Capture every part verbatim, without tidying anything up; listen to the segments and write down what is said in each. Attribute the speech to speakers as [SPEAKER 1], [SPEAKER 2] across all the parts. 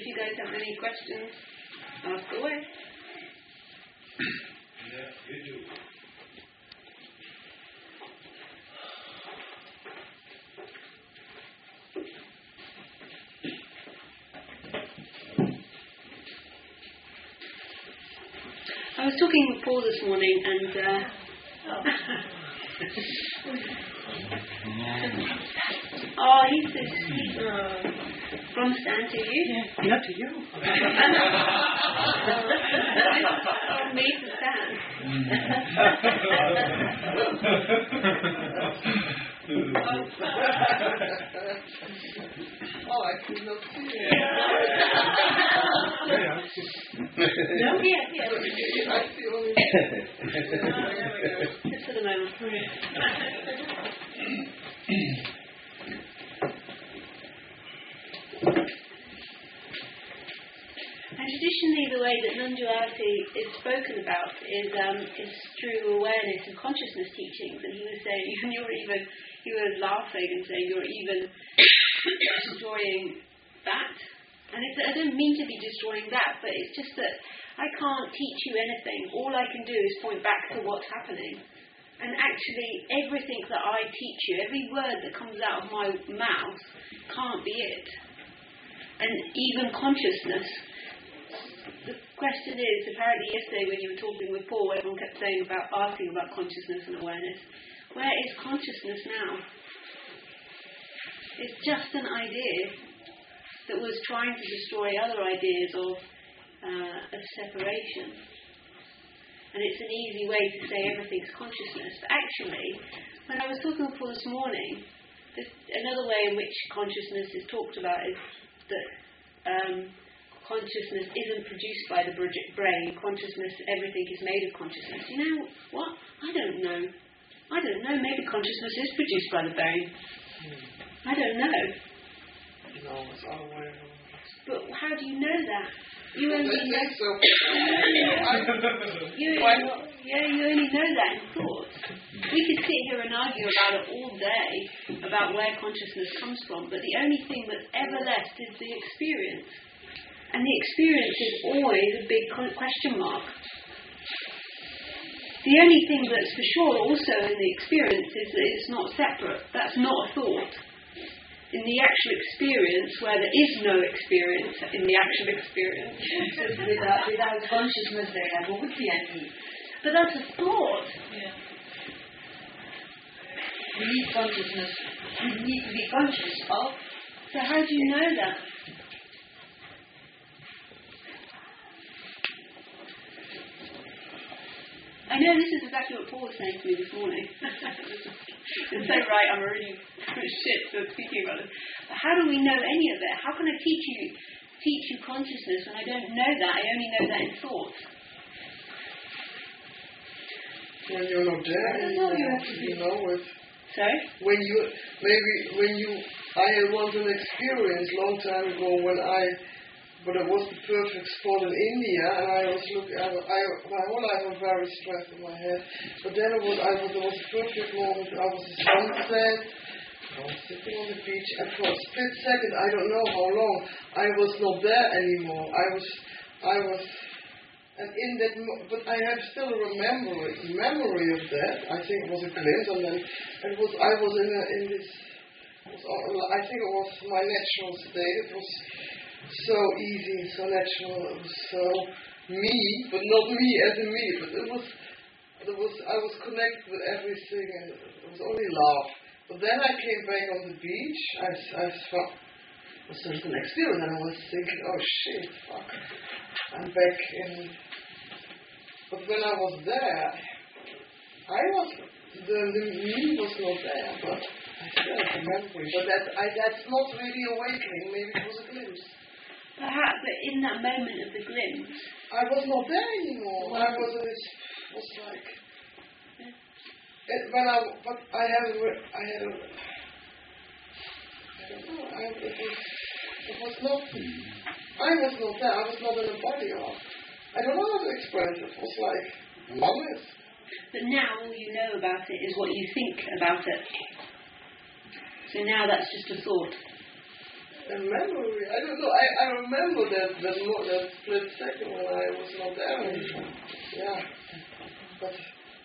[SPEAKER 1] if you guys have any questions, ask away.
[SPEAKER 2] Yeah, you do.
[SPEAKER 1] I was talking with Paul this morning, and uh, oh, he's so sweet. Uh, from Stan to you?
[SPEAKER 3] Yeah, not to you.
[SPEAKER 1] From me to Stan.
[SPEAKER 3] Oh, I could not see it.
[SPEAKER 1] No, yeah, yeah.
[SPEAKER 3] I see only.
[SPEAKER 1] Just for the moment. And traditionally, the way that non-duality is spoken about is um, is through awareness and consciousness teachings. And he was saying, you're even, he was laughing and saying, you're even destroying that. And it's, I don't mean to be destroying that, but it's just that I can't teach you anything. All I can do is point back to what's happening. And actually, everything that I teach you, every word that comes out of my mouth, can't be it. And even consciousness. The question is, apparently yesterday when you were talking with Paul, everyone kept saying about, asking about consciousness and awareness. Where is consciousness now? It's just an idea that was trying to destroy other ideas of, uh, of separation. And it's an easy way to say everything's consciousness. But actually, when I was talking with Paul this morning, another way in which consciousness is talked about is that um, consciousness isn't produced by the brain. Consciousness, everything is made of consciousness. You know what? I don't know. I don't know. Maybe consciousness is produced by the brain. Hmm. I don't know.
[SPEAKER 3] No, it's unaware.
[SPEAKER 1] But how do you know that? You only know.
[SPEAKER 3] So.
[SPEAKER 1] you only, yeah, you only know that in thoughts. We could sit here and argue about it all day about where consciousness comes from, but the only thing that's ever left is the experience. And the experience is always a big question mark. The only thing that's for sure also in the experience is that it's not separate. That's not a thought. In the actual experience, where there is no experience, in the actual experience.
[SPEAKER 4] without, without consciousness there, there would be any.
[SPEAKER 1] But that's a thought.
[SPEAKER 4] Yeah. We need consciousness. We need to be conscious of.
[SPEAKER 1] So how do you know that? I know this is exactly what Paul was saying to me this morning. It's so right, I'm already shit for speaking about it. But how do we know any of it? How can I teach you teach you consciousness when I don't know that? I only know that in thoughts.
[SPEAKER 3] When you're not there,
[SPEAKER 1] I don't know, you have to
[SPEAKER 3] you know it.
[SPEAKER 1] Sorry?
[SPEAKER 3] When you, maybe when you, I had once an experience long time ago when I, but it was the perfect spot in India, and I was looking, I, I, my whole life was very stressed in my head, but then it was, I was, there was a perfect moment, I was a sunset, I was sitting on the beach, and for a split second, I don't know how long, I was not there anymore, I was, I was, and in that, mo- but I have still a memory, memory of that, I think it was a glimpse, and then it was, I was in, a, in this, it was, I think it was my natural state, it was so easy, so natural, it was so me, but not me as in me, but it was, it was, I was connected with everything, and it was only love. But then I came back on the beach, I, I felt, it was just an experience, and I was thinking, oh shit, fuck, I'm back in, but when I was there, I was, the, the me was not there, but I still have a memory, but that, I, that's not really awakening, maybe it was a glimpse.
[SPEAKER 1] Perhaps, but in that moment of the glimpse,
[SPEAKER 3] I was not there anymore. I was, it was like, it, when I, but I had, a, I had a, I don't know, I, it was, it was not, I was not there, I was not in the body of, I don't know how to express it, it was like, oneness.
[SPEAKER 1] But now all you know about it is what you think about it. So now that's just a thought.
[SPEAKER 3] a memory. I don't know. I, I remember that that, mo- that split second when I was not there anymore. Yeah, but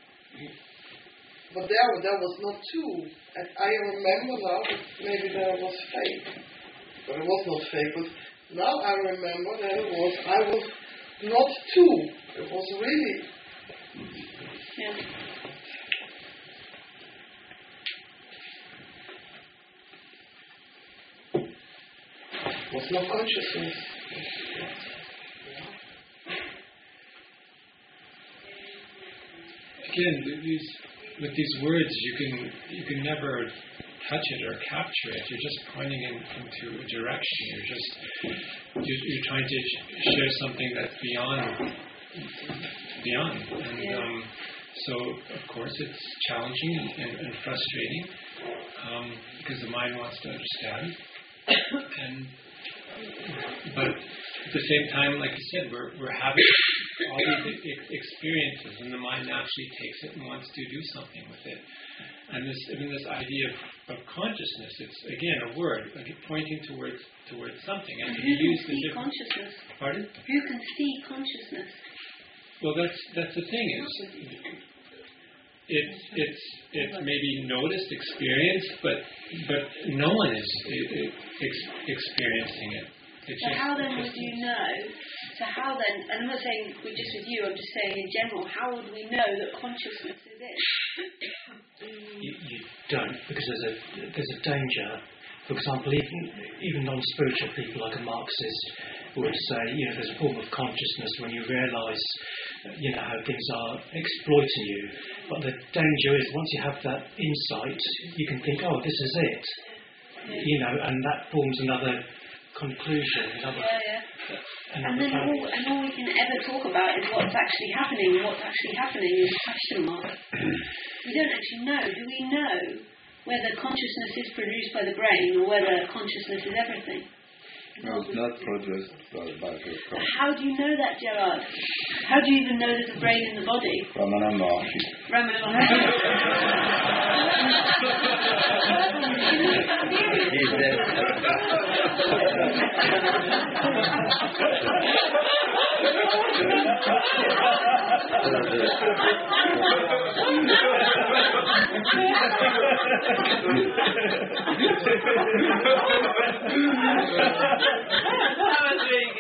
[SPEAKER 3] but there there was not two. And I remember now that maybe there was fake, but it was not fake. But now I remember that it was I was not two. It was really.
[SPEAKER 1] Yeah.
[SPEAKER 3] Was no consciousness.
[SPEAKER 2] Again, th- these with these words, you can you can never touch it or capture it. You're just pointing in, into a direction. You're just you're, you're trying to sh- share something that's beyond beyond. And
[SPEAKER 1] Yeah.
[SPEAKER 2] um, so, of course, it's challenging and, and, and frustrating um, because the mind wants to understand. and But at the same time, like you said, we're we're having all these ex- experiences, and the mind naturally takes it and wants to do something with it. And this, I mean, this idea of, of consciousness, it's again a word, like pointing towards towards something. And
[SPEAKER 1] Who
[SPEAKER 2] you
[SPEAKER 1] can
[SPEAKER 2] use the
[SPEAKER 1] see
[SPEAKER 2] different.
[SPEAKER 1] consciousness?
[SPEAKER 2] Pardon?
[SPEAKER 1] Who can see consciousness?
[SPEAKER 2] Well, that's that's the thing is, it's it's it's maybe noticed, experienced, but but no one is i- i- ex- experiencing it. It's
[SPEAKER 1] So
[SPEAKER 2] just,
[SPEAKER 1] how then
[SPEAKER 2] just
[SPEAKER 1] would you know? So how then? And I'm not saying we're just with you. I'm just saying in general. How would we know that consciousness is it?
[SPEAKER 5] You, you don't, because there's a there's a danger. For example, even even non-spiritual people like a Marxist would say, you know, there's a form of consciousness when you realise, you know, how things are exploiting you. But the danger is once you have that insight, you can think, oh, this is it, you know, and that forms another conclusion, another.
[SPEAKER 1] Yeah, yeah.
[SPEAKER 5] another
[SPEAKER 1] And then
[SPEAKER 5] fact.
[SPEAKER 1] all, and all we can ever talk about is what's actually happening. And what's actually happening is a question mark. We don't actually know. Do we know whether consciousness is produced by the brain or whether consciousness is everything?
[SPEAKER 6] No, it's not produced by, by the consciousness.
[SPEAKER 1] How do you know that, Gerard? How do you even know there's a brain in the body?
[SPEAKER 6] Ramana Maharshi.
[SPEAKER 1] Ramana
[SPEAKER 6] He's
[SPEAKER 1] That was really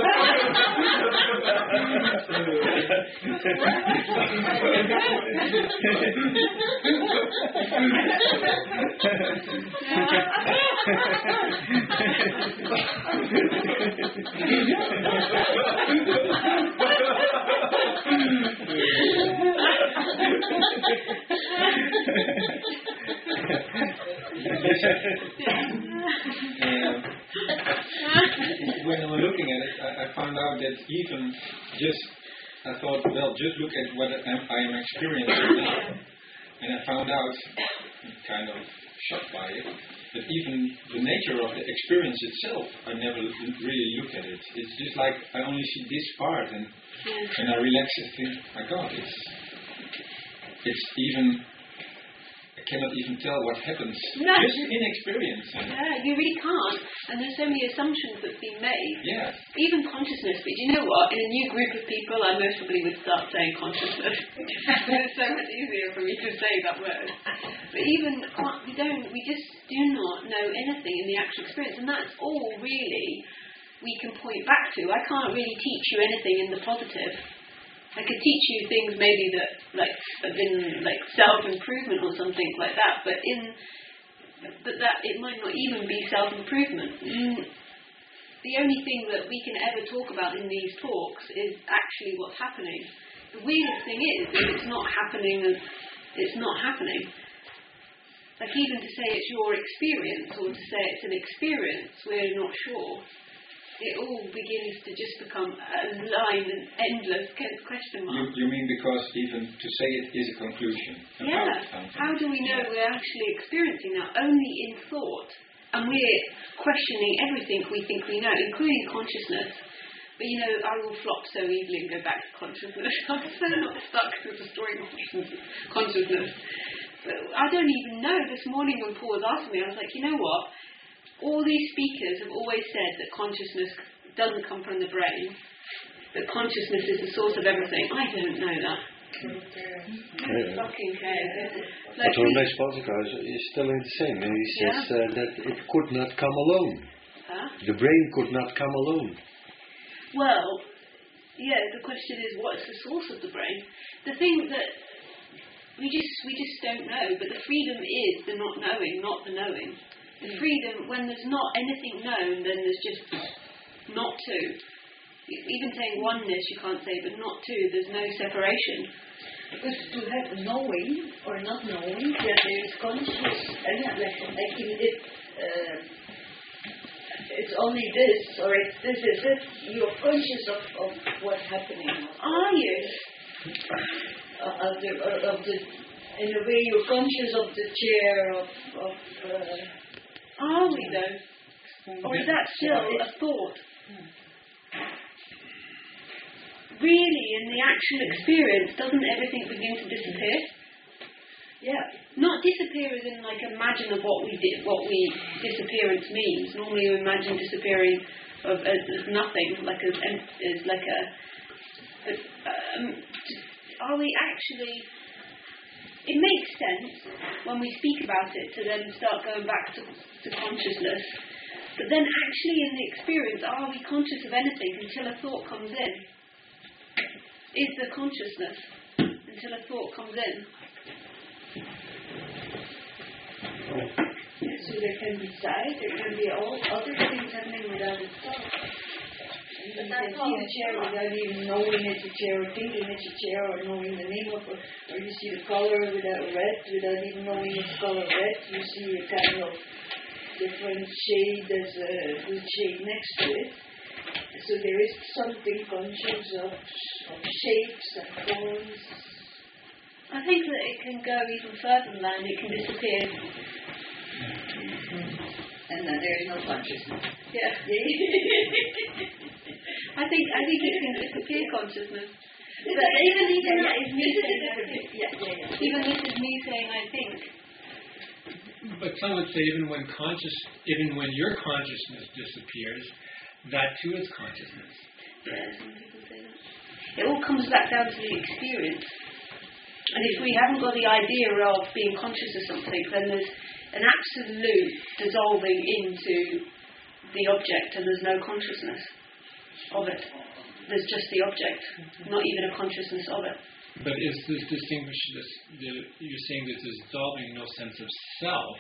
[SPEAKER 7] When I was looking at it, I, I found out that even just, I thought, well, just look at what I am experiencing now. And I found out, kind of shocked by it, that even the nature of the experience itself, I never l- really look at it. It's just like I only see this part, and when I relax, I think, my God, it's it's even. I cannot even tell what happens
[SPEAKER 1] No.
[SPEAKER 7] just in experience. And
[SPEAKER 1] Yeah, you really can't. And there's so many assumptions that's been made.
[SPEAKER 7] yeah.
[SPEAKER 1] Even consciousness, but you know what? In a new group of people, I most probably would start saying consciousness. It's so much easier for me to say that word. But even, we don't, we just do not know anything in the actual experience. And that's all really we can point back to. I can't really teach you anything in the positive. I could teach you things maybe that like have been like self-improvement or something like that, but in but that it might not even be self-improvement. Mm. The only thing that we can ever talk about in these talks is actually what's happening. The weirdest thing is that it's not happening. It's not happening. Like even to say it's your experience or to say it's an experience, we're not sure. It all begins to just become a line, an endless question
[SPEAKER 7] You,
[SPEAKER 1] mark.
[SPEAKER 7] you mean because even to say it is a conclusion
[SPEAKER 1] Yeah.
[SPEAKER 7] about something?
[SPEAKER 1] How do we know we're actually experiencing that? Only in thought. And we're questioning everything we think we know, including consciousness. But you know, I will flop so easily and go back to consciousness. I'm so not stuck to destroying consciousness. consciousness. But I don't even know. This morning when Paul was asking me, I was like, you know what? all these speakers have always said that consciousness doesn't come from the brain, that consciousness is the source of everything. I don't know that.
[SPEAKER 6] Yeah.
[SPEAKER 1] Fucking care.
[SPEAKER 6] But
[SPEAKER 1] Like we-
[SPEAKER 6] Ramesh Bhattacharya is telling the same. And he says
[SPEAKER 1] Yeah.
[SPEAKER 6] uh, that it could not come alone.
[SPEAKER 1] huh?
[SPEAKER 6] The brain could not come alone.
[SPEAKER 1] Well, yeah, the question is, what's the source of the brain? The thing that we just we just don't know, but the freedom is the not knowing, not the knowing. The freedom, when there's not anything known, then there's just not to. E- Even saying oneness, you can't say, but not to. There's no separation.
[SPEAKER 4] Because to have knowing or not knowing that there is conscious, and yeah, like, like in it, uh, it's only this, or it's this is it, you're conscious of, of what's happening.
[SPEAKER 1] Are you?
[SPEAKER 4] Uh, of the, uh, of the, in a way you're conscious of the chair, of, of uh,
[SPEAKER 1] Are we though? Or is that still a thought? Really, in the actual experience, doesn't everything begin to disappear?
[SPEAKER 4] yeah,
[SPEAKER 1] Not disappear as in like imagine of what we did, what we disappearance means. Normally, you imagine disappearing of as, as nothing, like as, em- as like a. But, um, are we actually? It makes sense when we speak about it to then start going back to, to consciousness. But then, actually, in the experience, are we conscious of anything until a thought comes in? Is the consciousness until a thought comes in?
[SPEAKER 4] so there can be sight, there can be all other things happening without a thought. You can see a chair without even knowing it's a chair, or thinking it's a chair, or knowing the name of it, or you see the color without red, without even knowing it's color red. You see a kind of different shade, there's a good shade next to it. So there is something conscious of, of shapes and forms.
[SPEAKER 1] I think that it can go even further than that, and it can disappear.
[SPEAKER 4] And then there is no consciousness.
[SPEAKER 1] Yeah. I think I think it can disappear consciousness. But even even that is me saying I think.
[SPEAKER 4] Yeah, yeah, yeah.
[SPEAKER 1] Even this is me saying I think.
[SPEAKER 2] But some would say even when conscious, even when your consciousness disappears, that too is consciousness.
[SPEAKER 1] Yeah, some people say that. It all comes back down to the experience. And if we haven't got the idea of being conscious of something, then there's an absolute dissolving into the object, and there's no consciousness of it. There's just the object, not even a consciousness of it.
[SPEAKER 2] But is this distinguish this? The, you're saying that there's dissolving no sense of self,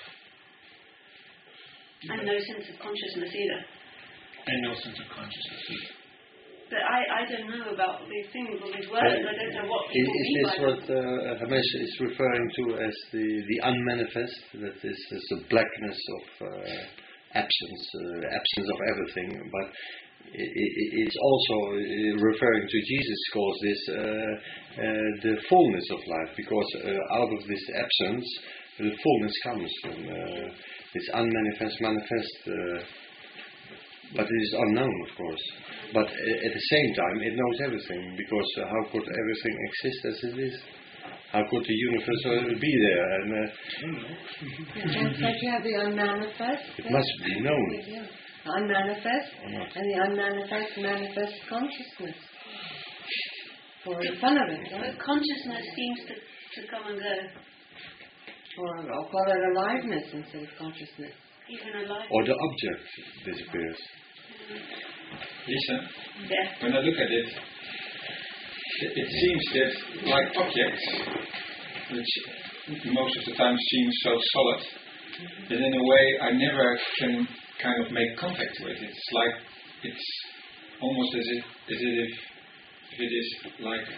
[SPEAKER 1] And no sense of consciousness either.
[SPEAKER 2] and no sense of consciousness either.
[SPEAKER 1] But I, I don't know about these things or these words. I don't know what
[SPEAKER 6] Is,
[SPEAKER 1] people
[SPEAKER 6] is
[SPEAKER 1] mean
[SPEAKER 6] this
[SPEAKER 1] by
[SPEAKER 6] what
[SPEAKER 1] them.
[SPEAKER 6] uh, Ramesh is referring to as the, the unmanifest? That is, is the blackness of uh, absence, uh, absence of everything. But i i it's also uh, referring to Jesus calls this uh, uh, the fullness of life, because uh, out of this absence, the fullness comes. And, uh, it's unmanifest, manifest. Uh, But it is unknown, of course. But uh, at the same time, it knows everything, because uh, how could everything exist as it is? How could the universe uh, be there? And uh,
[SPEAKER 3] Just like you have the unmanifest.
[SPEAKER 6] it must be known.
[SPEAKER 3] Yeah. Unmanifest,
[SPEAKER 6] Or not.
[SPEAKER 3] and the unmanifest manifest consciousness. For the fun of it,
[SPEAKER 1] But
[SPEAKER 3] right?
[SPEAKER 1] consciousness seems to, to come and go,
[SPEAKER 3] Or I'll call it aliveness instead of consciousness.
[SPEAKER 1] even alive.
[SPEAKER 6] Or the object disappears.
[SPEAKER 7] Lisa,
[SPEAKER 1] Yeah.
[SPEAKER 7] when I look at it, it, it seems that like objects, which most of the time seem so solid, that in a way I never can kind of make contact with. It's like it's almost as if as if if it is like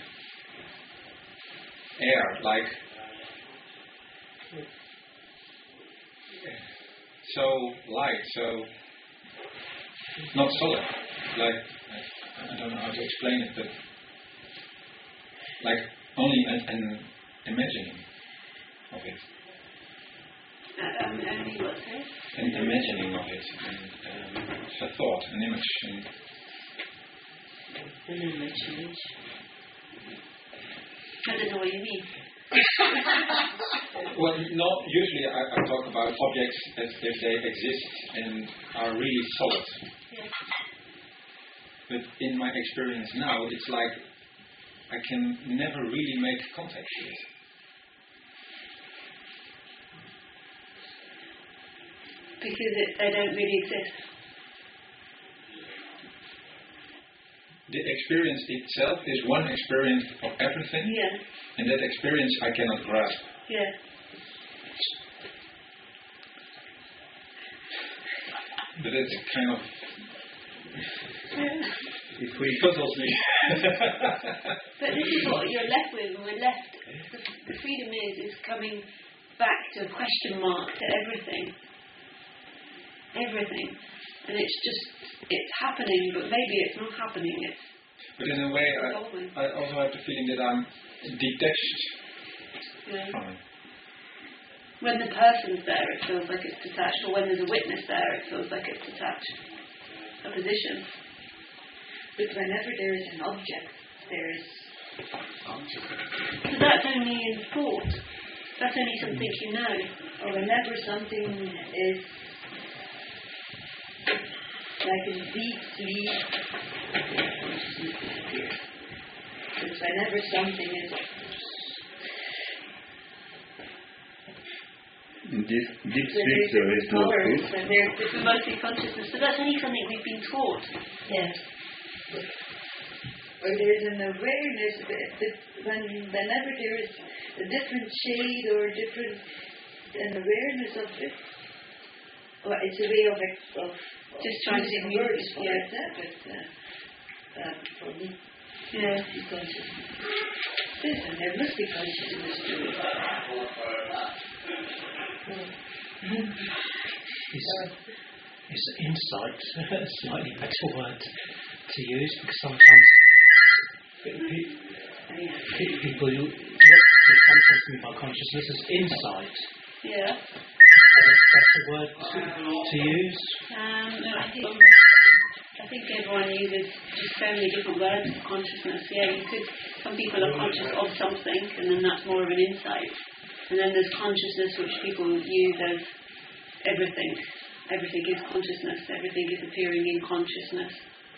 [SPEAKER 7] air, like so light, so not solid. Like I, I don't know how to explain it, but like only an, an imagining of it,
[SPEAKER 1] Uh, um, only what's it?
[SPEAKER 7] an imagining of it, and, um, a thought, an image. And
[SPEAKER 3] An imagination.
[SPEAKER 1] I don't know what you mean.
[SPEAKER 7] Well, no, usually I, I talk about objects as if they exist and are really solid.
[SPEAKER 1] Yeah.
[SPEAKER 7] But in my experience now, it's like I can never really make contact with it.
[SPEAKER 1] Because it, they don't really exist.
[SPEAKER 7] The experience itself is one experience of everything,
[SPEAKER 1] Yeah.
[SPEAKER 7] and that experience I cannot grasp.
[SPEAKER 1] Yeah.
[SPEAKER 7] But it's kind of
[SPEAKER 6] If we
[SPEAKER 7] puzzles me.
[SPEAKER 1] But this is what you're left with, and we're left. The, the freedom is is coming back to a question mark to everything. Everything, and it's just it's happening, but maybe it's not happening. It's
[SPEAKER 7] But in a way,
[SPEAKER 1] evolving.
[SPEAKER 7] I, I also have the feeling that I'm detached
[SPEAKER 1] Yeah.
[SPEAKER 7] from it.
[SPEAKER 1] When the person's there, it feels like it's detached, or when there's a witness there, it feels like it's detached. A position.
[SPEAKER 4] But whenever there is an object, there is.
[SPEAKER 1] So that's only in thought. That's only something you know.
[SPEAKER 4] Or whenever something is like in deep sleep, consciousness disappears. But whenever something is
[SPEAKER 6] in deep, deep
[SPEAKER 4] when
[SPEAKER 6] sleep,
[SPEAKER 4] there's
[SPEAKER 6] there is no
[SPEAKER 4] colors,
[SPEAKER 6] truth.
[SPEAKER 4] when there's
[SPEAKER 1] It's mostly consciousness. So that's only something we've been taught.
[SPEAKER 4] yes. Or there is an awareness that that when whenever there is a different shade or different an awareness of it. Well, it's a way of ex- of, of
[SPEAKER 1] Just trying to
[SPEAKER 4] using
[SPEAKER 1] use
[SPEAKER 4] words
[SPEAKER 1] it.
[SPEAKER 4] for it, eh, but uh, uh, for me,
[SPEAKER 1] Yeah.
[SPEAKER 4] the consciousness. Yes, and there must be consciousness to it.
[SPEAKER 5] Is, is insight a slightly better word to use? Because sometimes pe- pe- pe- people who what they say to me about consciousness is insight.
[SPEAKER 1] Yeah.
[SPEAKER 5] Is that a better word to, to use?
[SPEAKER 1] Um, no, I think I think everyone uses just so many different words for consciousness. Yeah, you could. Some people are conscious of something, and then that's more of an insight. And then there's consciousness, which people use as everything. Everything is consciousness. Everything is appearing in consciousness,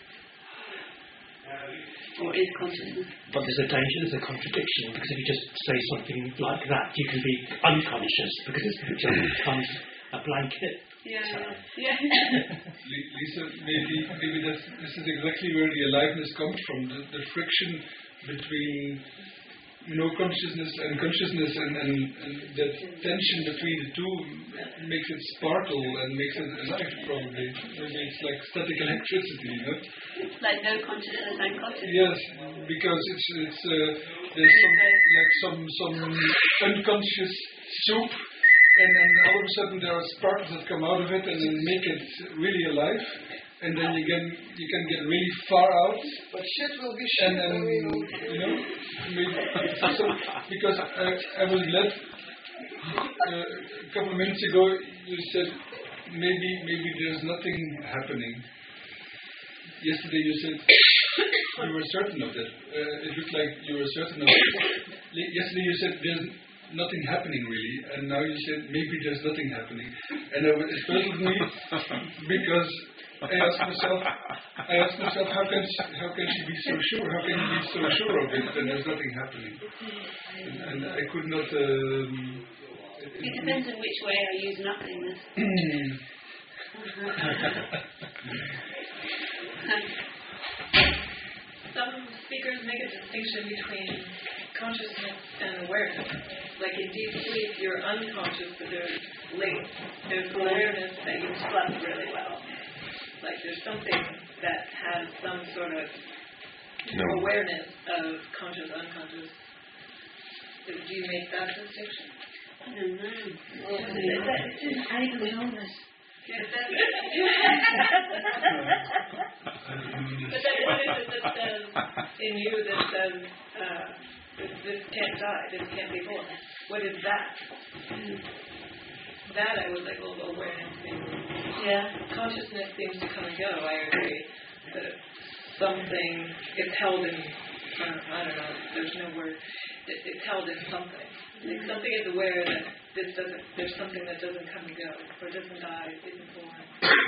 [SPEAKER 1] or is consciousness.
[SPEAKER 5] But there's a danger, there's a contradiction, because if you just say something like that, you can be unconscious, because it just becomes a blanket.
[SPEAKER 1] Yeah, yeah.
[SPEAKER 2] Lisa, maybe maybe that's, this is exactly where the aliveness comes from, the, the friction between, you know, consciousness and consciousness, and, and, and that tension between the two makes it sparkle and makes it alive, probably. Maybe it's like static electricity, you know?
[SPEAKER 1] Like no consciousness and consciousness.
[SPEAKER 2] Yes, because it's it's uh, there's some like some some unconscious soup, and then all of a sudden there are sparks that come out of it and then make it really alive, and then you can you can get really far out,
[SPEAKER 3] But shit will be shit.
[SPEAKER 2] and then
[SPEAKER 3] I mean,
[SPEAKER 2] you know maybe so, because I I was led uh, a couple of minutes ago. You said maybe maybe there's nothing happening. Yesterday you said you were certain of that. Uh, it looked like you were certain of it. Le- Yesterday you said there's nothing happening really, and now you said maybe there's nothing happening. And uh, it puzzled me because I asked myself, I asked myself, how can she, how can she be so sure? How can you be so sure of it when there's nothing happening? And, and I could not. Um,
[SPEAKER 1] It depends on which way I use nothingness.
[SPEAKER 8] Some speakers make a distinction between consciousness and awareness. Like in deep sleep, you're unconscious, but there's late. There's awareness that you slept really well. Like there's something that has some sort of
[SPEAKER 6] No.
[SPEAKER 8] awareness of conscious, unconscious. Do you make that distinction?
[SPEAKER 1] I don't know.
[SPEAKER 4] It's an eigenschap.
[SPEAKER 8] Yes, that's But then what is it that says in you that says uh, this, this can't die, this can't be born? What is that? That I would like a little awareness in.
[SPEAKER 1] Yeah.
[SPEAKER 8] Consciousness seems to come and go, I agree. But something is held in, uh, I don't know, there's no word. it, it's held in something. Like something is aware that this doesn't, there's something that doesn't come and go, or doesn't die, isn't born.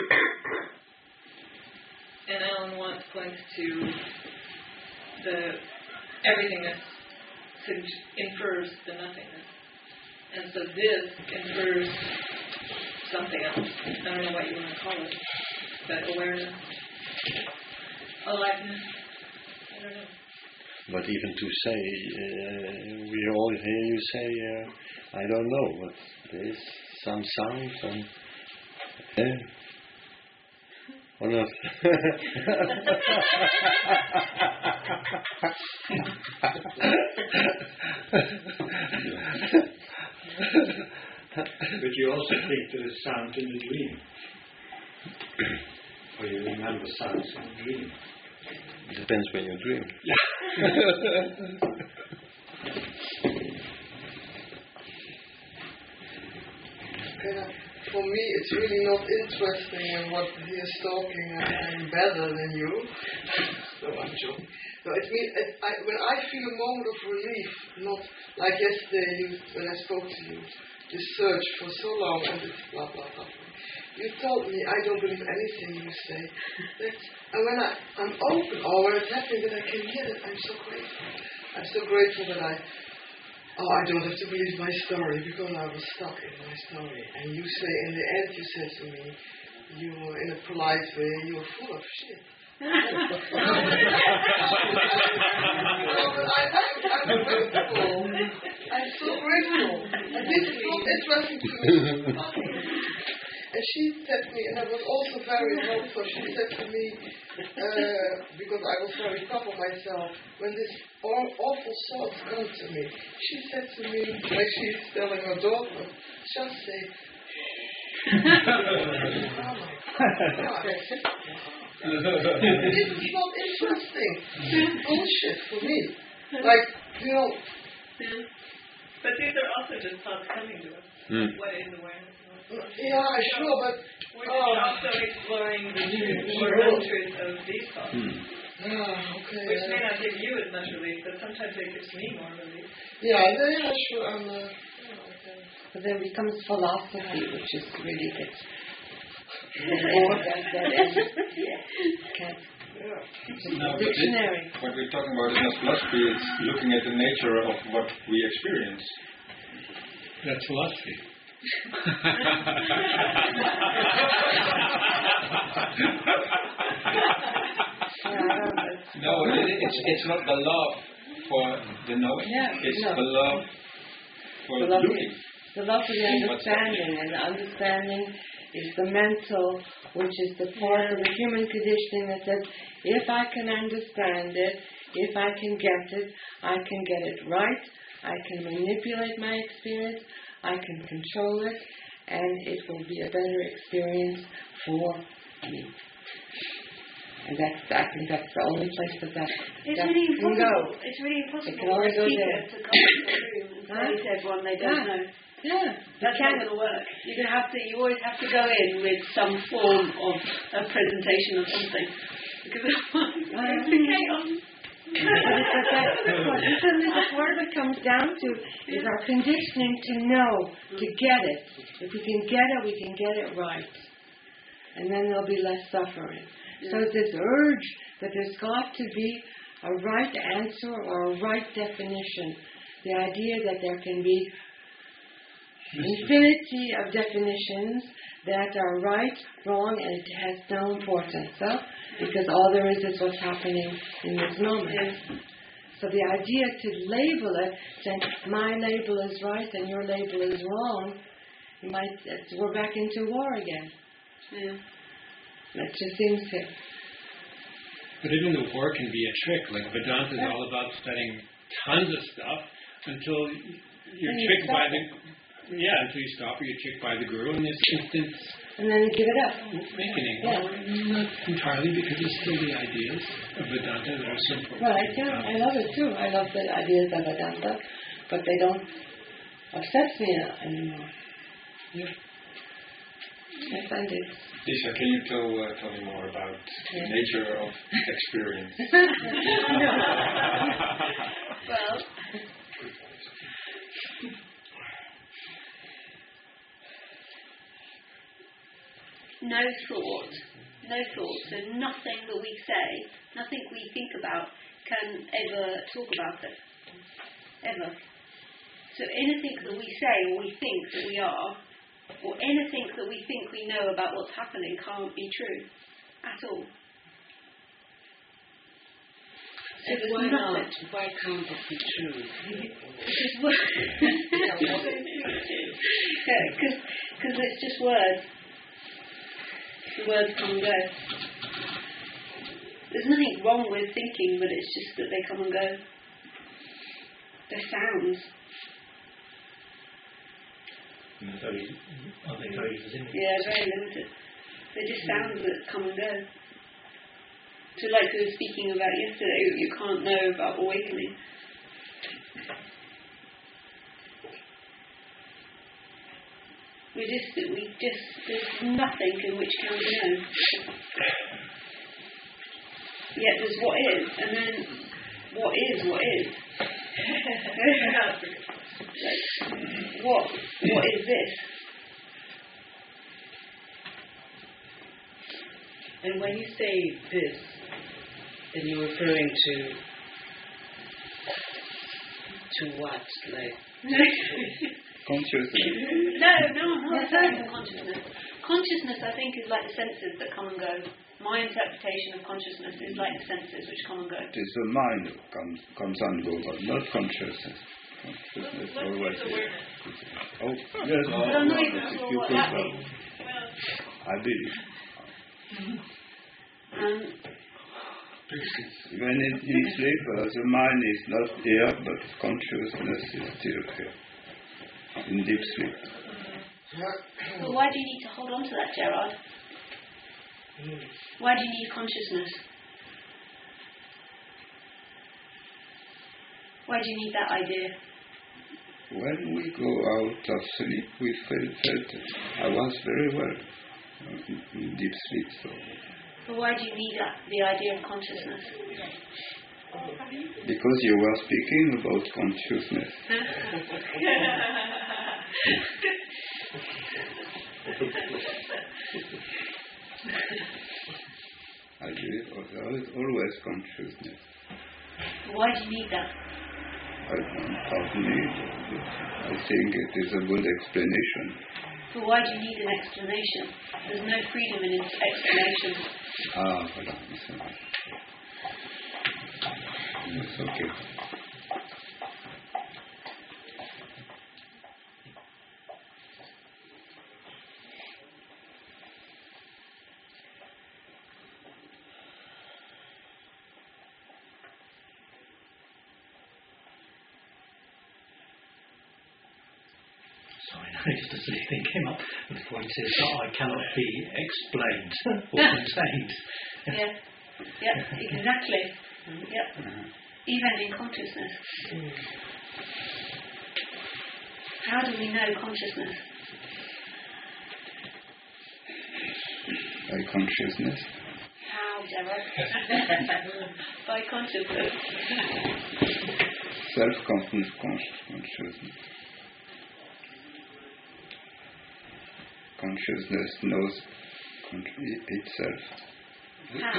[SPEAKER 8] And Alan Watts points to the everythingness infers the nothingness. And so this infers something else. I don't know what you want to call it, but awareness, aliveness, I don't know.
[SPEAKER 6] But even to say, uh, we all hear you say, uh, I don't know, but there is some sound, some... Yeah. Or not?
[SPEAKER 9] But you also think there is sound in the dream. Or you remember sounds in the dream.
[SPEAKER 6] It depends when you dream.
[SPEAKER 3] Okay, for me, it's really not interesting in what he is talking. I'm better than you. So I'm joking. So it means it, I, when I feel a moment of relief, not like yesterday you, when I spoke to you, you search for so long and it's blah blah blah. You told me I don't believe anything you say. That's, and when I, I'm open, or when it's happening that I can hear it, I'm so grateful. I'm so grateful that I, oh, I don't have to believe my story because I was stuck in my story. And you say, in the end, you said to me, you were in a polite way, you were full of shit. no, but I, I, I'm grateful. I'm so grateful. And this is not interesting to me. And she said to me, and I was also very helpful, she said to me, uh, because I was very tough on myself, when this all, awful thoughts come to me, she said to me, like she's telling her daughter, just say, oh my God. This is not interesting. This is bullshit for me. Like, you know.
[SPEAKER 8] But these are also just thoughts coming to us.
[SPEAKER 6] Mm.
[SPEAKER 8] What is awareness?
[SPEAKER 3] Yeah, sure, but
[SPEAKER 8] we're
[SPEAKER 3] oh.
[SPEAKER 8] also exploring the untruth of these thoughts.
[SPEAKER 6] Mm.
[SPEAKER 3] Ah, okay.
[SPEAKER 8] Which may not give you as much relief, but sometimes it gives me more relief.
[SPEAKER 3] Yeah, yeah, sure. I'm, uh, yeah, okay.
[SPEAKER 4] But then becomes philosophy, which is really the more than that is. Okay.
[SPEAKER 7] No, but
[SPEAKER 4] Dictionary.
[SPEAKER 7] it, what we're talking about is not philosophy, it's looking at the nature of what we experience.
[SPEAKER 2] That's philosophy.
[SPEAKER 7] No, it, it's it's not the love for the knowing.
[SPEAKER 4] Yeah,
[SPEAKER 7] it's
[SPEAKER 4] no.
[SPEAKER 7] the love for
[SPEAKER 4] The love,
[SPEAKER 7] looking.
[SPEAKER 4] the love of the understanding, and the understanding is the mental, which is the part of the human conditioning that says, if I can understand it, if I can get it, I can get it right, I can manipulate my experience, I can control it, and it will be a better experience for me. And that's, I think that's the only place that that,
[SPEAKER 1] It's
[SPEAKER 4] that
[SPEAKER 1] really
[SPEAKER 4] can go.
[SPEAKER 1] impossible. It's really impossible
[SPEAKER 4] It can only
[SPEAKER 1] for a
[SPEAKER 4] go
[SPEAKER 1] speaker
[SPEAKER 4] there.
[SPEAKER 1] to come into a room and say
[SPEAKER 4] Huh?
[SPEAKER 1] to everyone they don't
[SPEAKER 4] Yeah.
[SPEAKER 1] know.
[SPEAKER 4] Yeah,
[SPEAKER 1] That's not going to work. You're going to have to. You always have to go in with some form of a presentation of something, because otherwise it's a chaos.
[SPEAKER 4] But it's that, that's what usually the part of it comes down to is our conditioning to know, to get it. If we can get it, we can get it right. And then there'll be less suffering. Yeah. So it's this urge that there's got to be a right answer or a right definition. The idea that there can be infinity of definitions that are right, wrong, and it has no importance, huh? Because all there is is what's happening in this moment. Yes. So the idea to label it, saying my label is right and your label is wrong, you might, we're back into war again.
[SPEAKER 1] Yeah.
[SPEAKER 4] That just seems to.
[SPEAKER 2] But even the war can be a trick. Like Vedanta is
[SPEAKER 4] Yeah.
[SPEAKER 2] all about studying tons of stuff until you're
[SPEAKER 4] And you
[SPEAKER 2] tricked by
[SPEAKER 4] stop.
[SPEAKER 2] the yeah until you stop or you're tricked by the guru and this instant
[SPEAKER 4] And then you give it up.
[SPEAKER 2] awakening.
[SPEAKER 4] Yeah.
[SPEAKER 2] Well, not entirely, because there's still the ideas of Vedanta that are so important.
[SPEAKER 4] Right, yeah, I love it too. I love the ideas of Vedanta, but they don't obsess me anymore.
[SPEAKER 2] Yeah.
[SPEAKER 4] Yes, I do.
[SPEAKER 7] Lisa, can you tell uh, tell me more about
[SPEAKER 4] Yeah.
[SPEAKER 7] the nature of experience?
[SPEAKER 1] Well, no thought, no thought. So nothing that we say, nothing we think about can ever talk about it. Ever. So anything that we say or we think that we are, or anything that we think we know about what's happening can't be true at all. So
[SPEAKER 10] and
[SPEAKER 1] there's
[SPEAKER 10] why
[SPEAKER 1] nothing.
[SPEAKER 10] not? Why can't it be true?
[SPEAKER 1] Because because it's just words. The words come and go. There's nothing wrong with thinking, but it's just that they come and go. They're sounds.
[SPEAKER 5] Very, are they very limited?
[SPEAKER 1] Yeah, very limited. They're just sounds that come and go. So like we were speaking about yesterday, you can't know about awakening. We just, we just, there's nothing in which can be known. Yet there's what is, and then what is what is. Like, what, what is this?
[SPEAKER 10] And when you say this, then you're referring to to what? Like
[SPEAKER 6] consciousness.
[SPEAKER 1] No, no, I'm not referring to consciousness. Consciousness, I think, is like the senses that come and go. My interpretation of consciousness is like the senses which come and go.
[SPEAKER 11] It is the mind that comes, comes and goes, but not consciousness. Consciousness
[SPEAKER 8] What
[SPEAKER 11] always
[SPEAKER 8] is
[SPEAKER 11] is.
[SPEAKER 8] awareness?
[SPEAKER 11] Oh, yes,
[SPEAKER 1] I don't know even
[SPEAKER 11] if
[SPEAKER 1] sure
[SPEAKER 11] you
[SPEAKER 1] what
[SPEAKER 11] could
[SPEAKER 1] that
[SPEAKER 11] tell.
[SPEAKER 1] means.
[SPEAKER 11] I believe.
[SPEAKER 1] Um,
[SPEAKER 11] When it in sleep, uh, the mind is not here, but consciousness is still here. In deep sleep.
[SPEAKER 1] but why do you need to hold on to that, Gerard? Why do you need consciousness? Why do you need that idea?
[SPEAKER 11] When we go out of sleep, we felt, felt I was very well uh, in, in deep sleep. So.
[SPEAKER 1] But why do you need that, the idea of consciousness?
[SPEAKER 11] Because you were speaking about consciousness. I believe there is always consciousness.
[SPEAKER 1] Why do you need that?
[SPEAKER 11] I don't need it. I think it is a good explanation.
[SPEAKER 1] But why do you need an explanation? There's no freedom in explanation.
[SPEAKER 11] Ah, voilà. It's okay.
[SPEAKER 5] Sorry, no, just a silly thing came up. The point is that I cannot be explained or contained.
[SPEAKER 1] Yeah, yeah, exactly. Yep. Even in consciousness. How do we know consciousness?
[SPEAKER 11] By consciousness.
[SPEAKER 1] How, Gerard? By consciousness.
[SPEAKER 11] Self-consciousness. Consciousness knows itself.
[SPEAKER 1] How?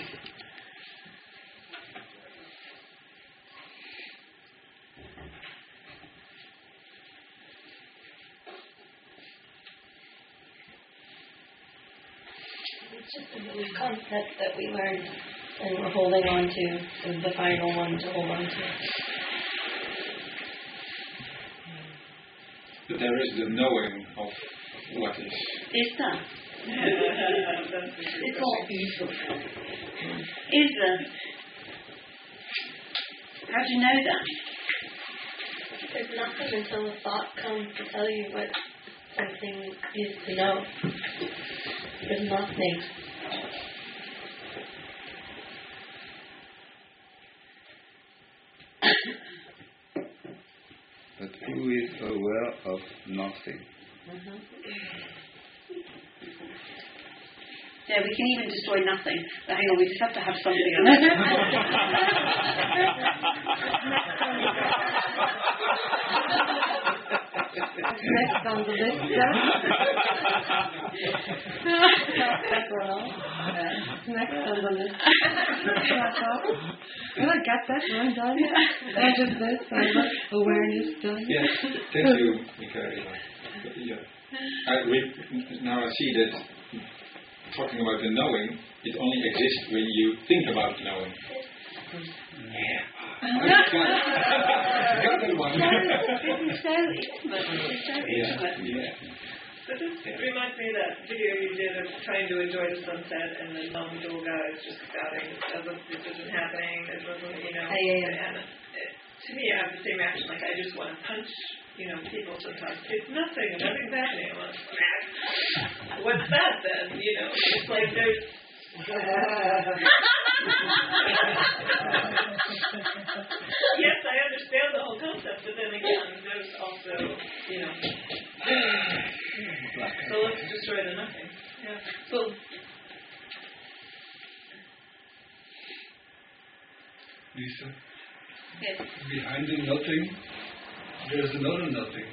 [SPEAKER 12] It's just a new concept that we learned and we're holding on to is the final one to hold on to.
[SPEAKER 7] But there is the knowing of what is.
[SPEAKER 1] Is there?
[SPEAKER 4] It's all evil.
[SPEAKER 1] Is there? How do you know that?
[SPEAKER 12] There's nothing until a thought comes to tell you what something is to know. There's nothing.
[SPEAKER 11] But who is aware of nothing?
[SPEAKER 1] Mm-hmm. Yeah, we can even destroy nothing. But hang on, we just have to have something on it.
[SPEAKER 13] Next on the list, then. That's all. Next on the list. That's all. Well, I got that one done. I just this. I got awareness done.
[SPEAKER 7] Yes, thank you, Michaela. Yeah. I, we, now I see that talking about the knowing, it only exists when you think about knowing. Yeah. Got, got that one.
[SPEAKER 1] It's so intimate. It's so
[SPEAKER 7] Yeah.
[SPEAKER 1] intimate.
[SPEAKER 7] Yeah.
[SPEAKER 8] But this reminds me of that video you did of trying to enjoy the sunset, and the long little guy is just shouting, "Oh, look, this isn't happening, this isn't, you know."
[SPEAKER 13] Uh, yeah, yeah.
[SPEAKER 8] And it, to me, I have the same reaction. Like, I just want to punch, you know, people sometimes. It's nothing, nothing's happening. I'm like, what's that then? You know, it's like there's. Yes, I understand the whole concept, but then again, there's also, you know. So let's destroy the nothing. Yeah.
[SPEAKER 1] Well,
[SPEAKER 2] Lisa,
[SPEAKER 1] yes.
[SPEAKER 2] behind the nothing, there's another nothing.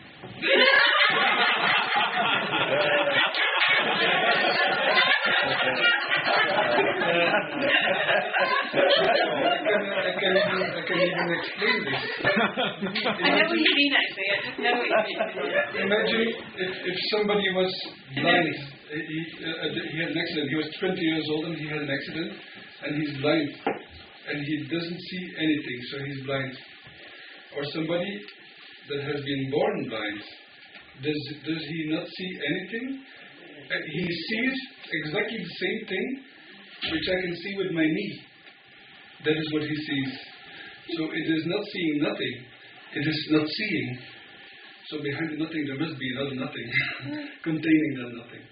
[SPEAKER 2] I can, I can, even, I can even explain this.
[SPEAKER 1] I know what you mean, actually. I just know what you mean.
[SPEAKER 2] Imagine if, if somebody was blind. He, uh, he had an accident. He was twenty years old and he had an accident, and he's blind, and he doesn't see anything, so he's blind. Or somebody that has been born blind. Does does he not see anything? Uh, he sees exactly the same thing, which I can see with my knee. That is what he sees. So it is not seeing nothing. It is not seeing. So behind the nothing there must be another nothing, containing that nothing.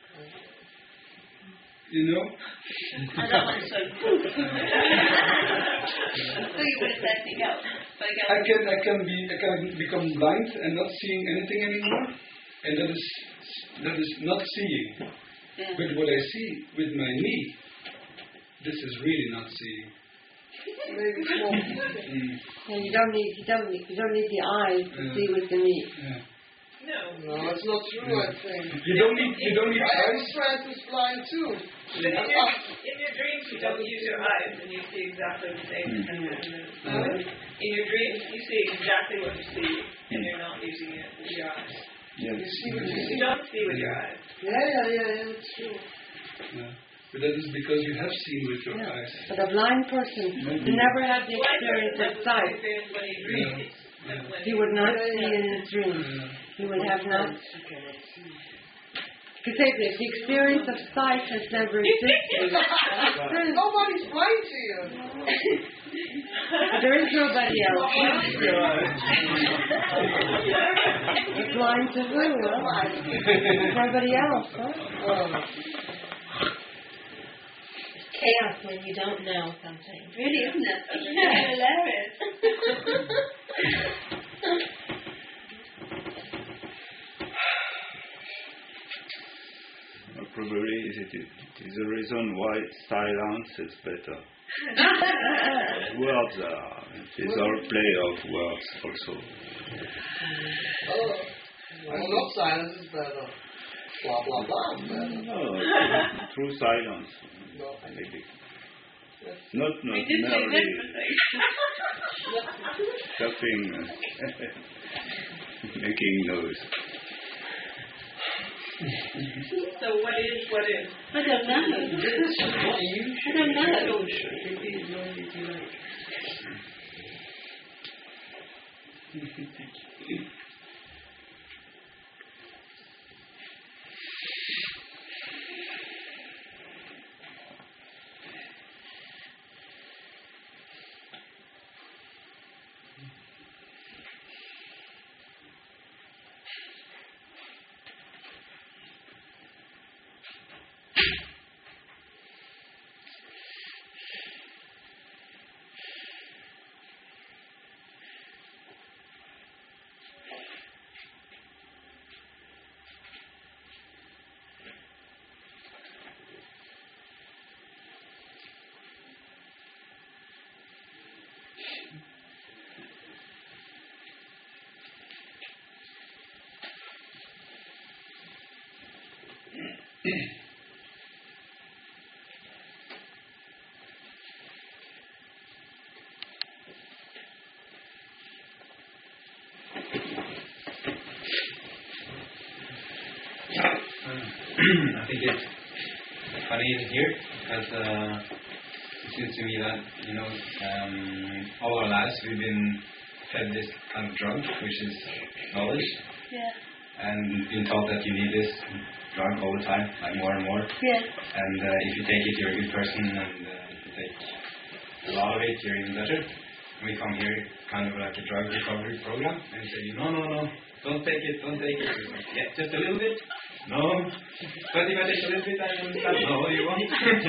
[SPEAKER 2] You know?
[SPEAKER 1] And that one's so cool. So you would have said anything else. But I
[SPEAKER 2] I can I can be I can become blind and not seeing anything anymore, and that is that is not seeing.
[SPEAKER 1] Yeah.
[SPEAKER 2] But what I see with my knee, this is really not seeing.
[SPEAKER 3] Maybe small.
[SPEAKER 2] Mm.
[SPEAKER 13] And you don't need you don't need you don't need the eyes to
[SPEAKER 2] Yeah.
[SPEAKER 13] see with the knee.
[SPEAKER 2] Yeah.
[SPEAKER 8] No.
[SPEAKER 3] No, it's not true, I think.
[SPEAKER 2] You don't need you don't need
[SPEAKER 3] I have a
[SPEAKER 2] eyes.
[SPEAKER 3] friend who's blind too.
[SPEAKER 8] But in your, in your dreams, you don't use your eyes, and you see exactly the same. And then, in your dreams, you see exactly what you see, and you're not using it with your eyes.
[SPEAKER 11] Yes.
[SPEAKER 3] You see what you
[SPEAKER 8] You
[SPEAKER 3] see.
[SPEAKER 8] don't see with your eyes.
[SPEAKER 3] Yeah, yeah, yeah, yeah, it's true.
[SPEAKER 2] Yeah. But that is because you have seen with your
[SPEAKER 13] Yeah.
[SPEAKER 2] eyes.
[SPEAKER 13] But a blind person who never had the experience of sight,
[SPEAKER 8] When he dreams, and when
[SPEAKER 13] he would not see in his dreams. He would have not. You say this, the experience of sight has never existed.
[SPEAKER 3] Nobody's blind here.
[SPEAKER 13] There is nobody else. You're blind to who? Huh? Nobody else, huh?
[SPEAKER 12] Chaos when you don't know something.
[SPEAKER 1] Really, isn't it? Yeah, hilarious.
[SPEAKER 11] Probably it, it, it is the reason why silence is better. Words are, it is all play of words also.
[SPEAKER 3] Oh, well, not silence is better. Blah, blah, blah is better.
[SPEAKER 11] No, through silence,
[SPEAKER 3] No.
[SPEAKER 11] maybe. Not, not
[SPEAKER 1] We did say
[SPEAKER 11] merely
[SPEAKER 1] different things.
[SPEAKER 11] stopping, making noise.
[SPEAKER 8] So what is what is?
[SPEAKER 1] I don't know. I don't know.
[SPEAKER 14] I think it's funny here because uh, it seems to me that, you know, um, all our lives we've been fed this kind of drug, which is knowledge.
[SPEAKER 1] Yeah.
[SPEAKER 14] And been taught that you need this drug all the time, like more and more.
[SPEAKER 1] Yeah.
[SPEAKER 14] And uh, if you take it, you're a good person, and uh, if you take a lot of it, you're even better. And we come here kind of like a drug recovery program, and we say, no, no, no, don't take it, don't take it. It's like, yeah, just a little bit. No, but if I take a little bit, I will start. No, you won't.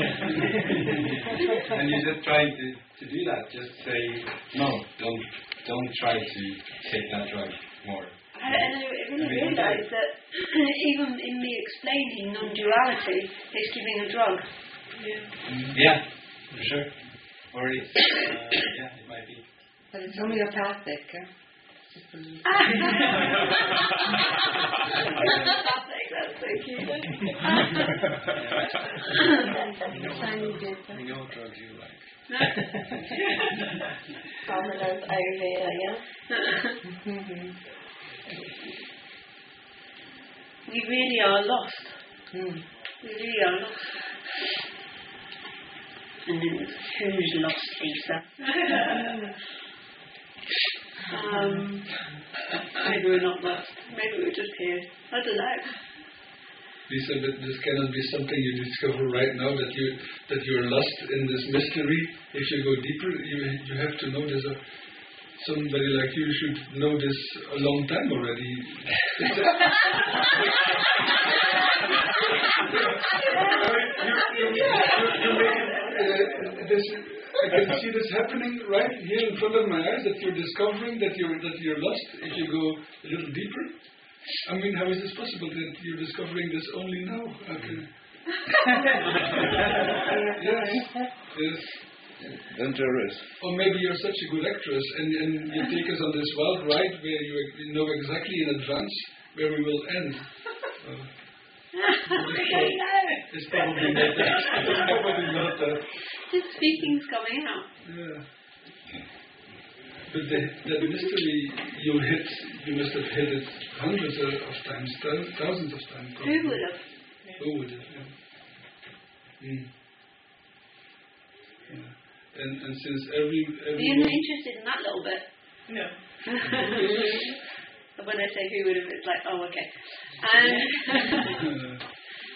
[SPEAKER 14] And you're just trying to, to do that. Just say, no, don't don't try to take that drug more.
[SPEAKER 1] I, and I really realised that even in me explaining non-duality, it's giving a drug.
[SPEAKER 14] Yeah. Yeah, for sure. Or it's, uh, yeah, it might be.
[SPEAKER 13] But it's homeopathic. Huh?
[SPEAKER 1] That's so cute.
[SPEAKER 2] We know what drugs you like.
[SPEAKER 12] Dominant Ayurveda, yeah?
[SPEAKER 1] We really are lost.
[SPEAKER 13] Mm.
[SPEAKER 1] We really are lost. And then who's lost, Lisa? um, maybe we're not lost. Maybe we're just here. I don't know.
[SPEAKER 2] Lisa, but this cannot be something you discover right now, that you that you're lost in this mystery. If you go deeper, you you have to know this. Uh, somebody like you should know this a long time already. I can see this happening right here in front of my eyes, that you're discovering that you're that you're lost if you go a little deeper. I mean, how is this possible that you're discovering this only now? Okay. Yes. Yes.
[SPEAKER 11] Dangerous.
[SPEAKER 2] Or maybe you're such a good actress, and, and you take us on this wild ride where you, you know exactly in advance where we will end. Uh, it's probably not that. It's probably not that.
[SPEAKER 1] His speaking's coming out.
[SPEAKER 2] Yeah. But the, that mystery you hit, you must have hit it hundreds of, of times, thousands of times. Probably.
[SPEAKER 1] Who would have?
[SPEAKER 2] Who would have? Yeah. Mm. Yeah. And and since every every.
[SPEAKER 1] You're not interested in that little bit.
[SPEAKER 8] No.
[SPEAKER 1] When I say who would have, it's like, oh, okay. And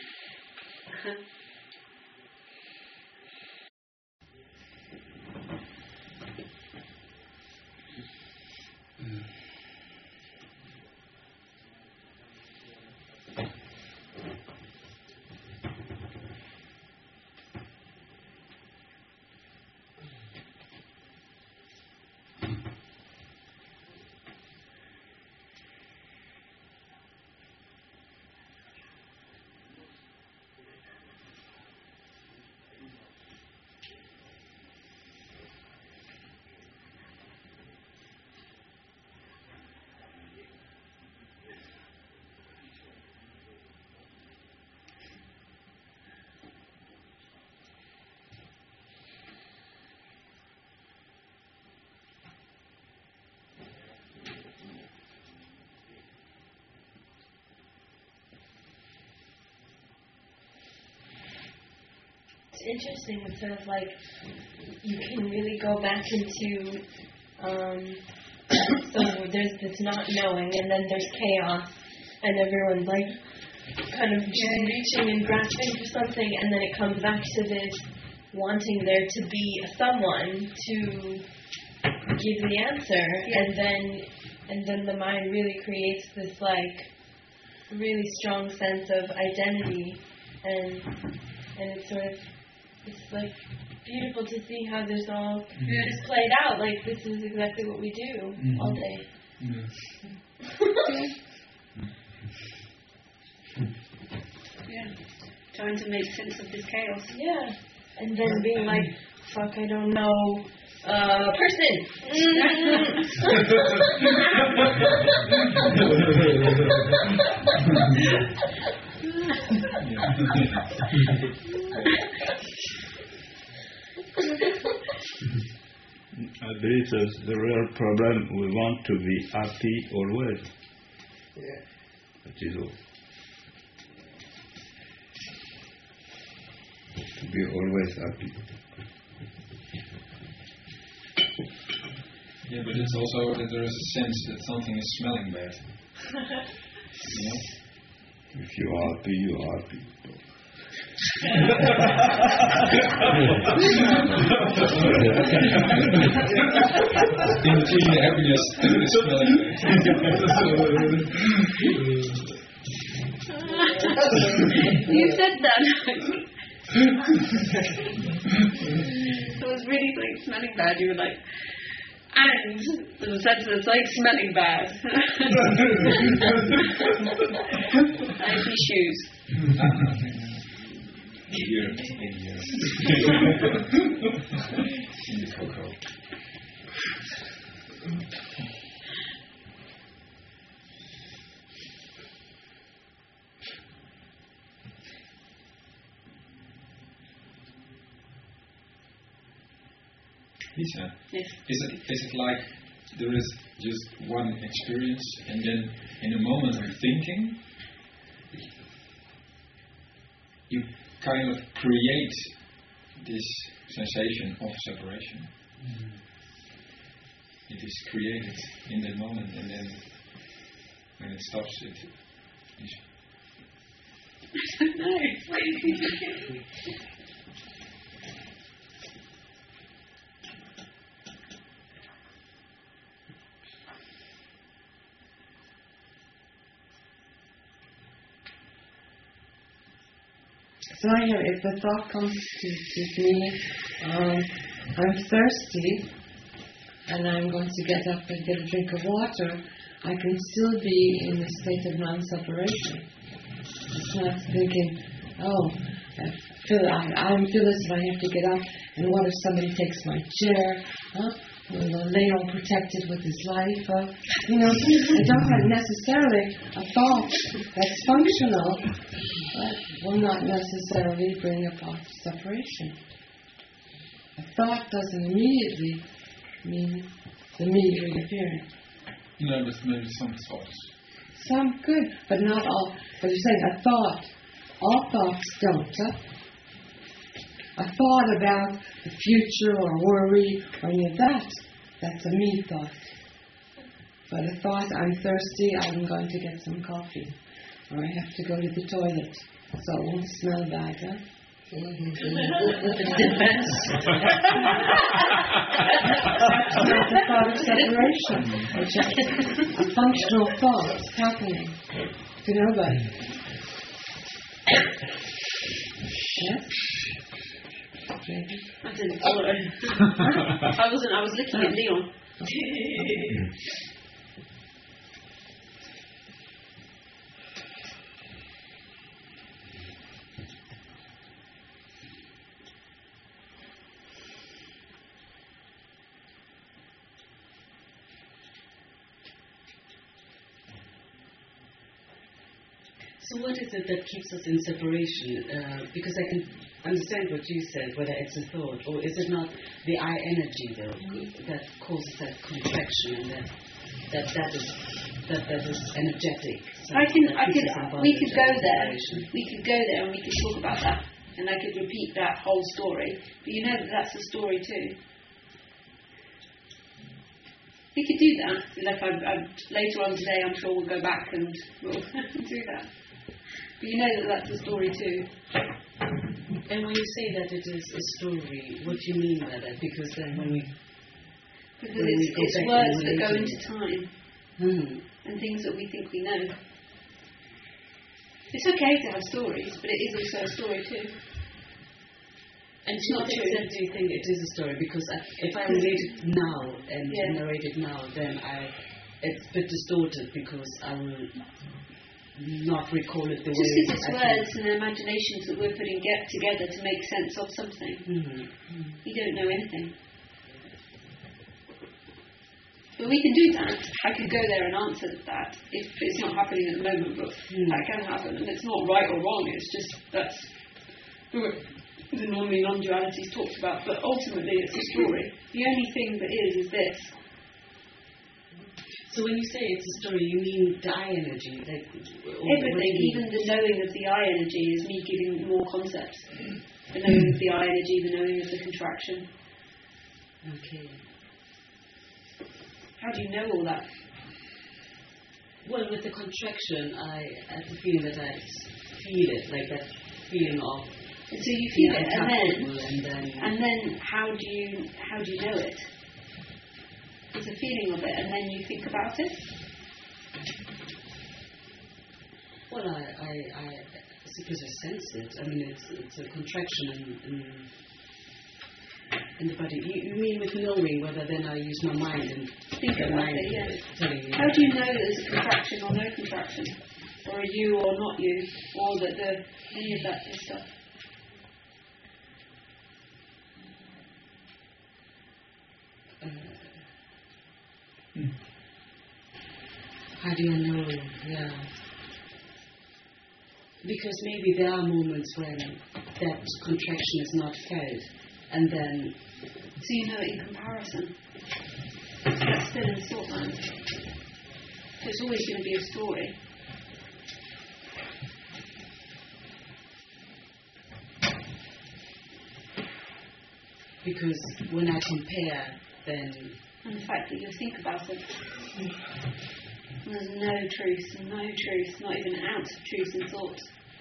[SPEAKER 12] interesting. It's sort of like you can really go back into um, so there's this not knowing, and then there's chaos, and everyone's like kind of reaching and grasping for something, and then it comes back to this wanting there to be a someone to give the answer, yeah. and then and then the mind really creates this like really strong sense of identity, and and it's sort of it's like beautiful to see how this all
[SPEAKER 2] mm-hmm.
[SPEAKER 12] is played out. Like this is exactly what we do
[SPEAKER 2] mm-hmm.
[SPEAKER 12] all day.
[SPEAKER 2] Yes.
[SPEAKER 1] Yeah, trying to make sense of this chaos.
[SPEAKER 12] Yeah, and then being like, fuck, I don't know, uh, person.
[SPEAKER 11] I believe that's the real problem. We want to be happy always.
[SPEAKER 3] Yeah.
[SPEAKER 11] That is all. To be always happy.
[SPEAKER 7] Yeah, but it's also that there is a sense that something is smelling bad. You know?
[SPEAKER 11] If you are happy, you are happy.
[SPEAKER 7] In the happiness is smelling bad.
[SPEAKER 1] You said that. It was really like smelling bad. You were like, and the sense it's like smelling bad. Like his shoes.
[SPEAKER 7] Here, in here. In the cocoa. Lisa,
[SPEAKER 1] yes.
[SPEAKER 7] is it is it like there is just one experience and then in a moment of thinking you kind of create this sensation of separation? Mm. It is created in that moment and then when it stops it is...
[SPEAKER 1] I don't know.
[SPEAKER 13] So I know if the thought comes to, to me, um, I'm thirsty, and I'm going to get up and get a drink of water, I can still be in a state of non-separation. It's not thinking, oh, I feel, I, I'm Phyllis and I have to get up, and what if somebody takes my chair? Huh? Will lay on protected with his life? Uh, you know, I don't have necessarily a thought that's functional, but will not necessarily bring about separation. A thought doesn't immediately mean the me reappearing.
[SPEAKER 7] No, but maybe some thoughts.
[SPEAKER 13] Some good, but not all. But you're saying a thought. All thoughts don't. Huh? A thought about the future or worry or any of that, that's a me thought. But a thought, I'm thirsty, I'm going to get some coffee. Or I have to go to the toilet. So it won't smell bad, huh? That's not the thought of separation. It's just a functional thought happening to nobody. Yes?
[SPEAKER 1] I didn't follow it. I wasn't, I was looking at Leon.
[SPEAKER 10] So what is it that keeps us in separation? Uh, because I can understand what you said, whether it's a thought, or is it not the I energy though that causes that contraction and that that that is that that is energetic? So
[SPEAKER 1] I can, I
[SPEAKER 10] keeps
[SPEAKER 1] could,
[SPEAKER 10] us in
[SPEAKER 1] we could go
[SPEAKER 10] bondage and
[SPEAKER 1] there.
[SPEAKER 10] separation.
[SPEAKER 1] We could go there and we could talk about that, and I could repeat that whole story. But you know that that's a story too. We could do that. Like I, I, later on today, I'm sure we'll go back and we'll do that. But you know that that's a story too.
[SPEAKER 10] And when you say that it is a story, what do you mean by that? Because then when we
[SPEAKER 1] Because
[SPEAKER 10] when
[SPEAKER 1] it's,
[SPEAKER 10] we go
[SPEAKER 1] it's
[SPEAKER 10] back
[SPEAKER 1] words
[SPEAKER 10] and
[SPEAKER 1] that go
[SPEAKER 10] relate
[SPEAKER 1] into time
[SPEAKER 10] hmm.
[SPEAKER 1] and things that we think we know. It's okay to have stories, but it is also a story too.
[SPEAKER 10] And
[SPEAKER 1] It's
[SPEAKER 10] to
[SPEAKER 1] not
[SPEAKER 10] what
[SPEAKER 1] true.
[SPEAKER 10] extent do you think it is a story? Because I, if I relate it now and
[SPEAKER 1] Yeah.
[SPEAKER 10] narrate it now, then I it's a bit distorted because I will not recall it the
[SPEAKER 1] Just
[SPEAKER 10] way
[SPEAKER 1] because it's
[SPEAKER 10] I
[SPEAKER 1] words and imaginations that we're putting get together to make sense of something.
[SPEAKER 10] Mm-hmm.
[SPEAKER 1] You don't know anything. But we can do that. I could go there and answer that if it's not happening at the moment, but mm. that can happen. And it's not right or wrong, it's just that's the normally non-duality is talked about. But ultimately it's a story. The only thing that is, is this.
[SPEAKER 10] So when you say it's a story, you mean the I energy? Like,
[SPEAKER 1] everything, even the knowing of the I energy is me giving more concepts. The knowing of the I energy, the knowing of the contraction.
[SPEAKER 10] Okay.
[SPEAKER 1] How do you know all that?
[SPEAKER 10] Well, with the contraction, I have the feeling that I feel it, like that feeling of.
[SPEAKER 1] And so you feel
[SPEAKER 10] yeah,
[SPEAKER 1] it, and then,
[SPEAKER 10] and then,
[SPEAKER 1] and then how do you how do you know it? It's a feeling of it, and then you think about it.
[SPEAKER 10] Well, I I, I suppose I sense it. I mean, it's it's a contraction in. in in the body. You, you mean with knowing whether then I use my mind and
[SPEAKER 1] think about
[SPEAKER 10] mind
[SPEAKER 1] it, yes.
[SPEAKER 10] Telling you.
[SPEAKER 1] How do you know there's a contraction or no contraction? Or a you or not you? Or that the any of that stuff?
[SPEAKER 10] Uh, hmm. How do you know? Yeah. Because maybe there are moments when that contraction is not felt. And then,
[SPEAKER 1] so you know it in comparison. That's still in thought land. So it's always going to be a story.
[SPEAKER 10] Because when I compare, then.
[SPEAKER 1] And the fact that you think about it. And there's no truth, no truth, not even an ounce of truth in thought.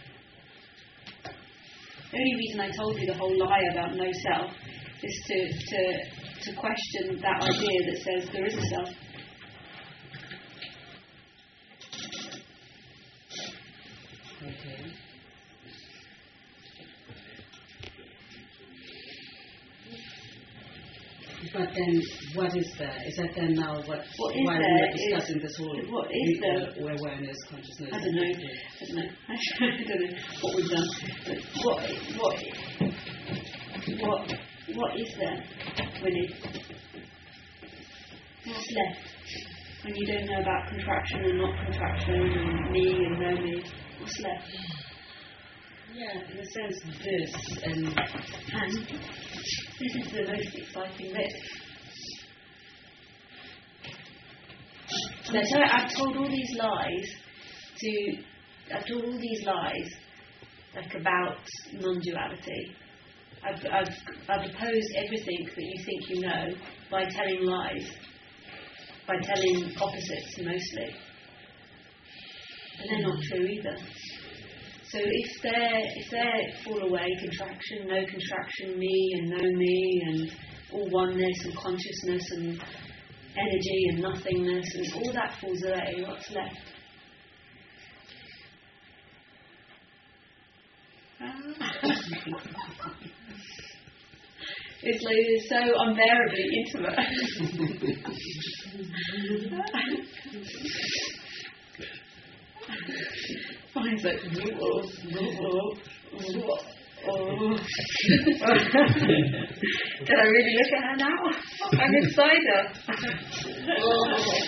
[SPEAKER 1] The only reason I told you the whole lie about no self is to, to, to question that idea that says there is a self.
[SPEAKER 10] Okay. But then, what is there? Is that then now what?
[SPEAKER 1] What is
[SPEAKER 10] why
[SPEAKER 1] there?
[SPEAKER 10] we're discussing this whole
[SPEAKER 1] what is there?
[SPEAKER 10] Uh, awareness, consciousness.
[SPEAKER 1] I don't know. I don't know. I don't know what we've done. But what what what what is there, Winnie? What's left when you don't know about contraction and not contraction and me and no me? What's left?
[SPEAKER 10] Yeah, in a sense, this and
[SPEAKER 1] and this is the most exciting bit. So I've told all these lies to. I've told all these lies, like about non-duality. I've, I've, I've opposed everything that you think you know by telling lies, by telling opposites mostly. And they're not true either. So if they're, if they fall away, contraction, no contraction, me and no me, and all oneness and consciousness and energy and nothingness, and all that falls away, what's left? It's like it's so unbearably intimate. Mine's like, oh, oh, oh, oh. Did I really look at her now? I'm inside her. Oh.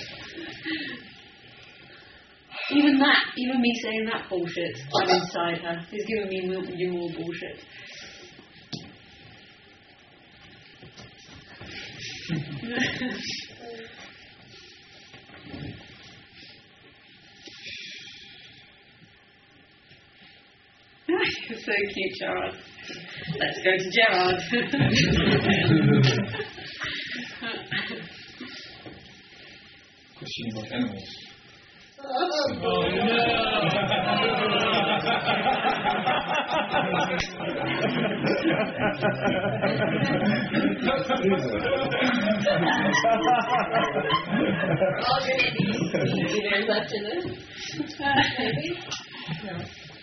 [SPEAKER 1] Even that, even me saying that bullshit, I'm inside her. He's giving me more, you more bullshit. You're so cute, Gerard. Let's go to Gerard.
[SPEAKER 7] Question about animals.
[SPEAKER 2] Oh
[SPEAKER 12] All going to be either left in it. Maybe? No.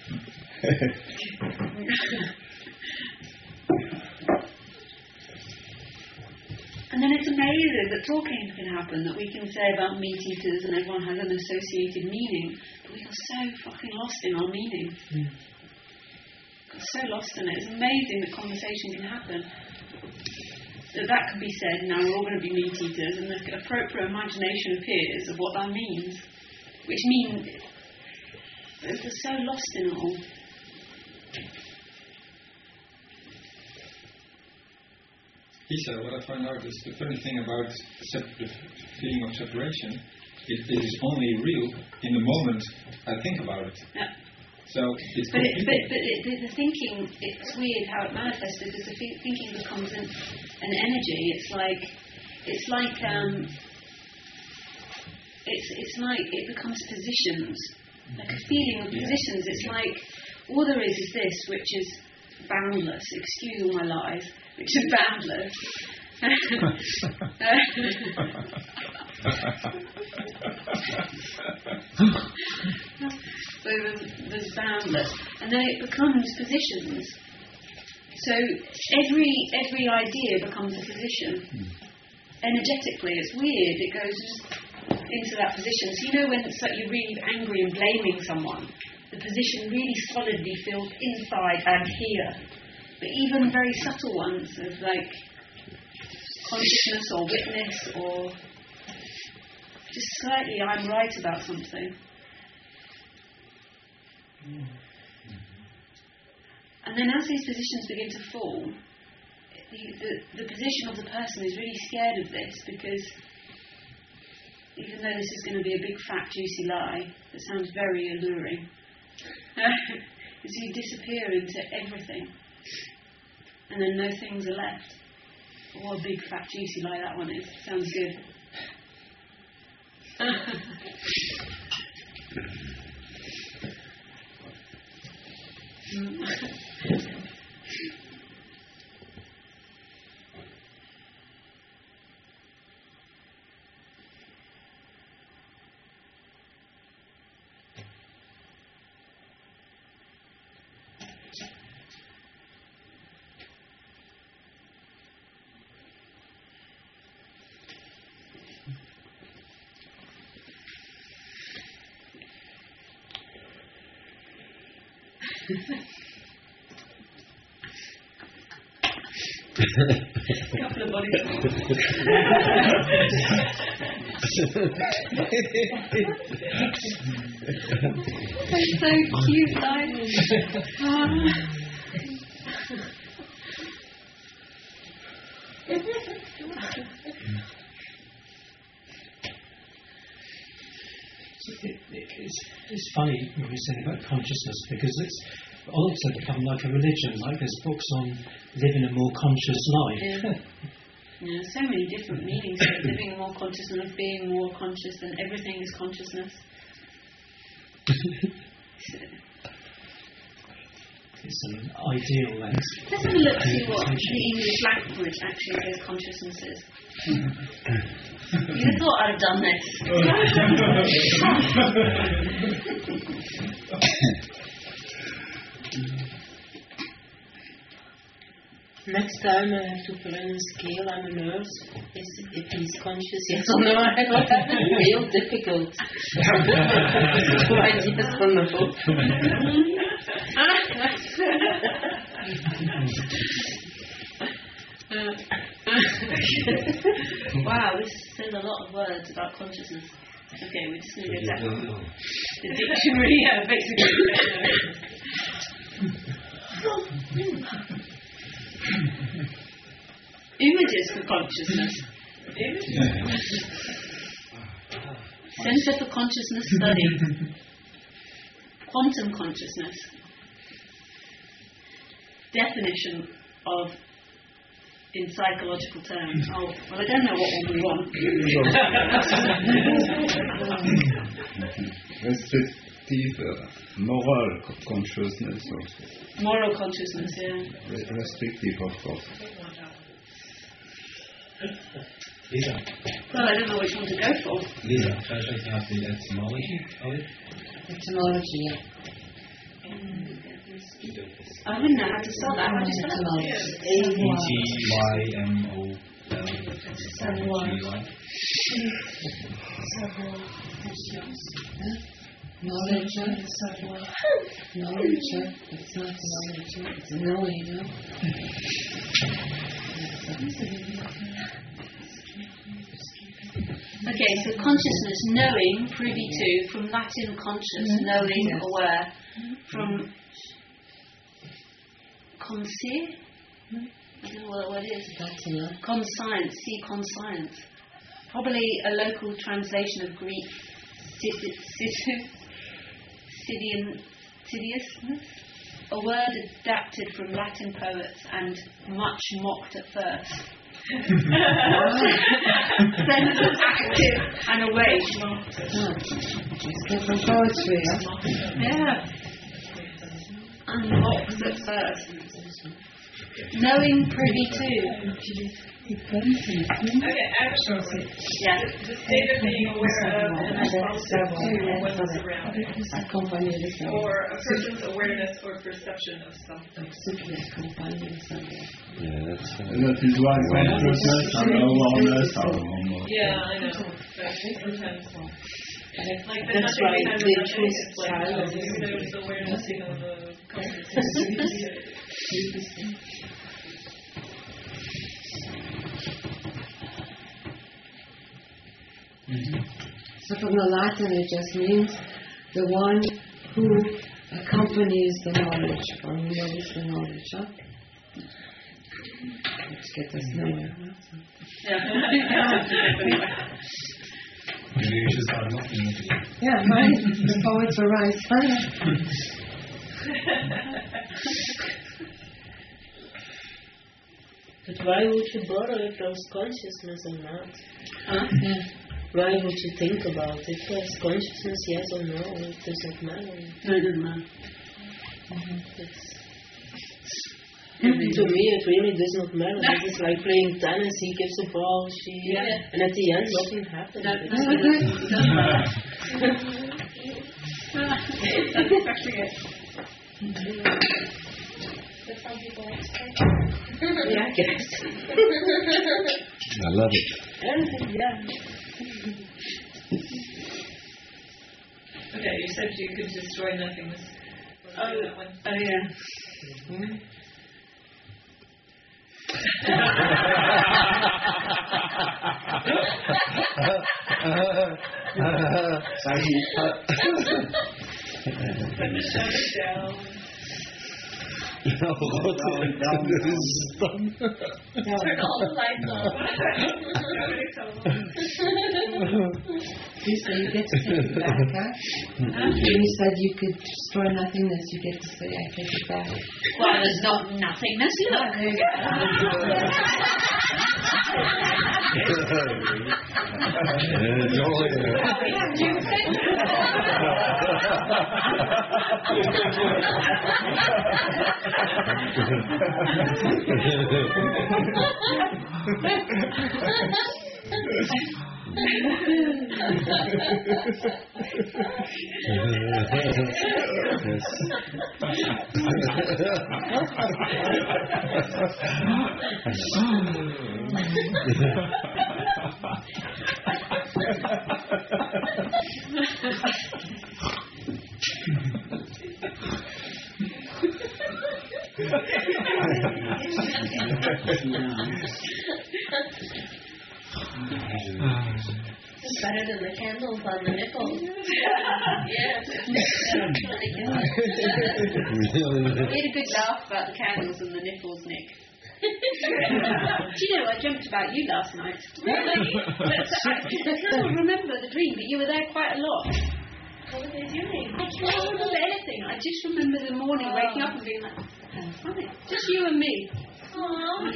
[SPEAKER 1] And then it's amazing that talking can happen, that we can say about meat eaters and everyone has an associated meaning, but we got so fucking lost in our meaning. Mm. Got so lost in it. It's amazing that conversation can happen. that that could be said, now we're all going to be meat eaters, and the appropriate imagination appears of what that means, which means they're so lost in it all.
[SPEAKER 7] Isa, what I found out is the funny thing about sep- the feeling of separation, it, it is only real in the moment I think about it.
[SPEAKER 1] Yeah.
[SPEAKER 7] So it's
[SPEAKER 1] but, it, but, but it, the, the thinking, it's weird how it manifests because the th- thinking becomes an, an energy. It's like, it's like, um, it's it's like it becomes positions, like a feeling of positions. It's like all there is is this, which is boundless. Excuse all my lies. Which is boundless. So there's, there's boundless, and then it becomes positions. So every every idea becomes a position. Energetically, it's weird. It goes into that position. So you know when it's like you're really angry and blaming someone, the position really solidly feels inside and here. But even very subtle ones of like consciousness or witness or just slightly I'm right about something. Mm. And then as these positions begin to fall, the, the, the position of the person is really scared of this because even though this is going to be a big fat juicy lie that sounds very alluring, as you disappear into everything. And then no things are left. What a big fat juicy lie that one is. Sounds good. Couple of body They're so cute, guys.
[SPEAKER 5] It, it, it's, it's funny when we say about consciousness because it's also become like a religion, like there's books on living a more conscious life.
[SPEAKER 1] Yeah. Yeah, so many different meanings of living more conscious and of being more conscious, and everything is consciousness.
[SPEAKER 5] It's an ideal lens.
[SPEAKER 1] Let's have a look see what the English language actually says consciousness is. You'd have thought I'd have done this.
[SPEAKER 13] Next time I have to put in a scale on the nurse, is if he's conscious, yes or no. I will have it real difficult. Two ideas on the book.
[SPEAKER 1] Wow, this says a lot of words about consciousness. Okay, we're just going to go down the dictionary. Yeah, basically. Images for consciousness. Center for Consciousness Study. Quantum consciousness. Definition of in psychological terms. Oh, well, I don't know what one we want.
[SPEAKER 11] Restrictive moral consciousness also.
[SPEAKER 1] Moral consciousness, yeah.
[SPEAKER 11] Restrictive, of course.
[SPEAKER 14] Lisa.
[SPEAKER 1] Well, I don't know which one to go for.
[SPEAKER 14] Lisa, try to have the etymology of it.
[SPEAKER 13] Etymology, yeah.
[SPEAKER 1] I wouldn't know how to spell that. How do you spell
[SPEAKER 14] it? E T Y M O L G Y.
[SPEAKER 13] Knowledge, knowledge, it's not knowledge, it's knowing, you know.
[SPEAKER 1] consciousness, knowing, privy to, from Latin conscious,
[SPEAKER 13] Mhm.
[SPEAKER 1] knowing,
[SPEAKER 13] Yes.
[SPEAKER 1] aware, from conscience. I don't know what that word is.
[SPEAKER 13] That's enough.
[SPEAKER 1] Conscience, see conscience. Probably a local translation of Greek Sid- Sid- Sidian- Sidiousness. A word adapted from Latin poets and much mocked at first. Then active and awake.
[SPEAKER 13] It's from poetry, huh?
[SPEAKER 1] Yeah. And mocked at first. Knowing privy to.
[SPEAKER 8] Okay, actually,
[SPEAKER 1] Yeah.
[SPEAKER 8] the state of being aware of and responsive to what's around it, or a person's awareness or perception of something.
[SPEAKER 6] Yeah, that's. Uh,
[SPEAKER 9] And that is why consciousness and awareness are almost.
[SPEAKER 8] Yeah, I know. But sometimes, like the
[SPEAKER 10] That's
[SPEAKER 8] nothing
[SPEAKER 10] why
[SPEAKER 8] behind
[SPEAKER 10] they
[SPEAKER 8] the nothing,
[SPEAKER 10] choose
[SPEAKER 8] it's like
[SPEAKER 10] silence.
[SPEAKER 8] oh, there's awareness, you know, the consciousness.
[SPEAKER 13] Mm-hmm. So from the Latin it just means the one who accompanies the knowledge, or who knows the knowledge, huh? Let's get this nowhere, huh?
[SPEAKER 9] Religious are not limited.
[SPEAKER 13] Yeah, right. The poets are right, huh?
[SPEAKER 15] But why would you bother if there's consciousness or not?
[SPEAKER 1] Huh?
[SPEAKER 13] Yeah.
[SPEAKER 15] Why would you think about it? If there's consciousness, yes or no, it doesn't matter.
[SPEAKER 1] No, it doesn't matter.
[SPEAKER 15] Mm-hmm. To me, it really does not matter. It is like playing tennis. He gives a ball, she,
[SPEAKER 1] Yeah.
[SPEAKER 15] and at the end, nothing happens.
[SPEAKER 1] No,
[SPEAKER 15] It's
[SPEAKER 1] no,
[SPEAKER 15] like-
[SPEAKER 1] it doesn't matter. That's exactly it.
[SPEAKER 12] But some people expect.
[SPEAKER 15] Yeah, I guess.
[SPEAKER 6] I love it.
[SPEAKER 15] Yeah.
[SPEAKER 8] Okay, you said you could destroy nothingness.
[SPEAKER 1] Oh,
[SPEAKER 8] that one.
[SPEAKER 1] oh yeah.
[SPEAKER 6] No, what? This is done.
[SPEAKER 8] Turn all the lights off. Nobody comes.
[SPEAKER 13] You said you get to take it back, huh? You said you could destroy nothingness, you get to say, I take it back.
[SPEAKER 1] Well, there's not nothingness. Look.
[SPEAKER 12] It's better than the candles on the nipples. Yes.
[SPEAKER 1] We had a good laugh about the candles and the nipples, Nick. Do you know, I dreamt about you last night. Really? I can't remember the dream, but you were there quite a lot.
[SPEAKER 12] What were they doing?
[SPEAKER 1] I can't remember anything. I just remember the morning waking up and being like, oh, funny. Just you and me.
[SPEAKER 12] Aww.
[SPEAKER 13] No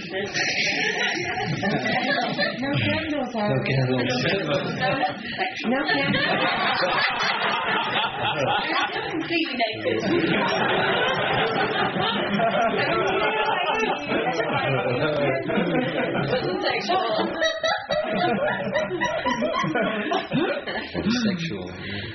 [SPEAKER 13] candles, are
[SPEAKER 6] No candles.
[SPEAKER 13] No candles.
[SPEAKER 1] Completely naked. Wasn't sexual.
[SPEAKER 6] Sexual.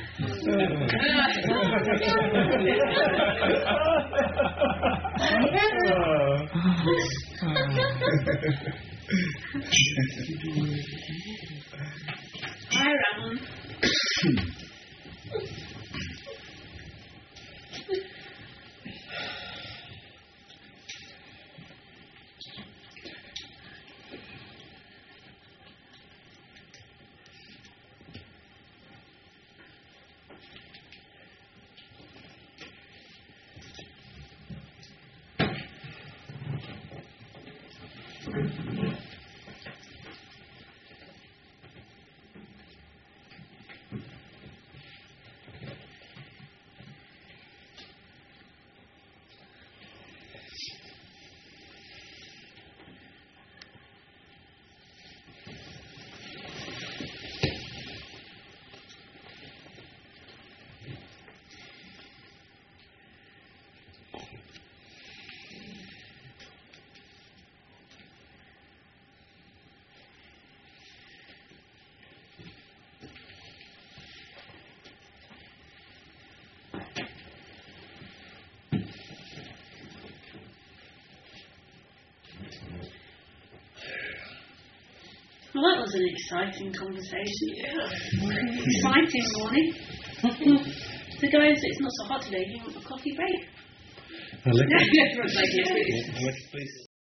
[SPEAKER 1] Hi, Ramon. Well, that was an exciting conversation. Yeah. Exciting morning. So guys, it's not so hot today. Do you want a coffee break?
[SPEAKER 6] Alex,
[SPEAKER 1] Yes, yes, please.
[SPEAKER 6] Alex, please.